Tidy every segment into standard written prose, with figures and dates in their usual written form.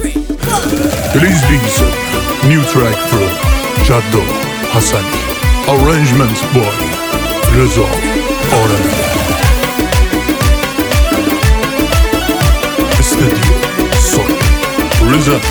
Release Diesel, new track from Jaddo Hassani, arrangements by Reza Arami. Studio Soul Reza.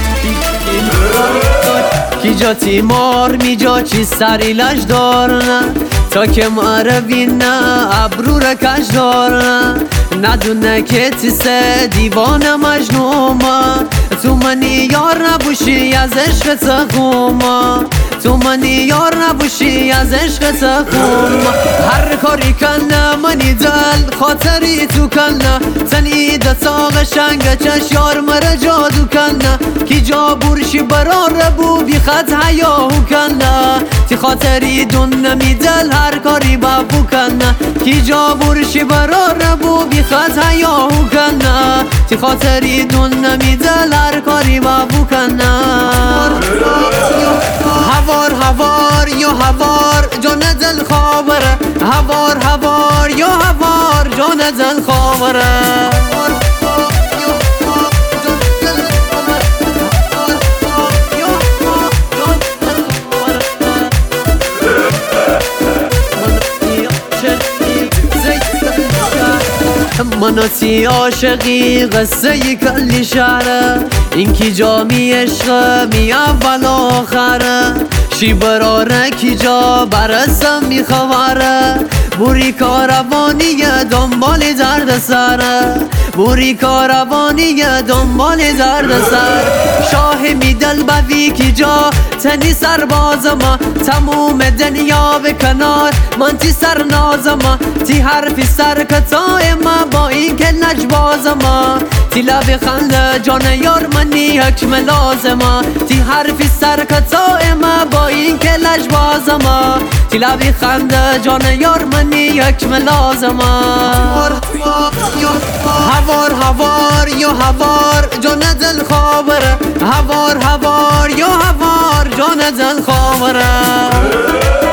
کی جا تیمار می جا چی سری لش دارن تا که مروین نه ابرو را کش دارن ندونه که تی سه دیوان مجنوما تو منی یار نبوشی از عشق تخوما تو منی یار نبوشی از عشق تخوما هر کاری کنه منی دل خاطری تو کنه زنی دستا قشنگ چش یار مره جادو کنه کی جا بورشی برار بو بی خط حیاهو کنه تی خاطری دون نمی دل هر کاری بابو کنه کی جا بورشی برار بو بی خط حیاهو کنه تی خاطری دون نمی دل هر کاری بابو کنه هوار هوار یا هوار جان دل خاوره هوار هوار یا هوار جان دل خاوره مناتی عاشقی قصه ی کلی شهره این کی جا می عشقه می اول آخره شی براره کی جا برسم می خواره بوری کاروانی دنبال درد سره بوری کاروانی دنبال درد سر شاه می دل بوی کی جا تنی سرباز ما تموم دنیا به کنار من تی سر ناز ما تی حرفی سر کتای ما با این که نجباز ما تی لبی خنده جان یار منی حکم لازما تی حرفی سر کتای ما با این که لجباز ما تی لبی خنده جان یار منی حکم لازما هوار هوار یا هوار جان دل خاوره هوار هوار یا هوار جان دل خاوره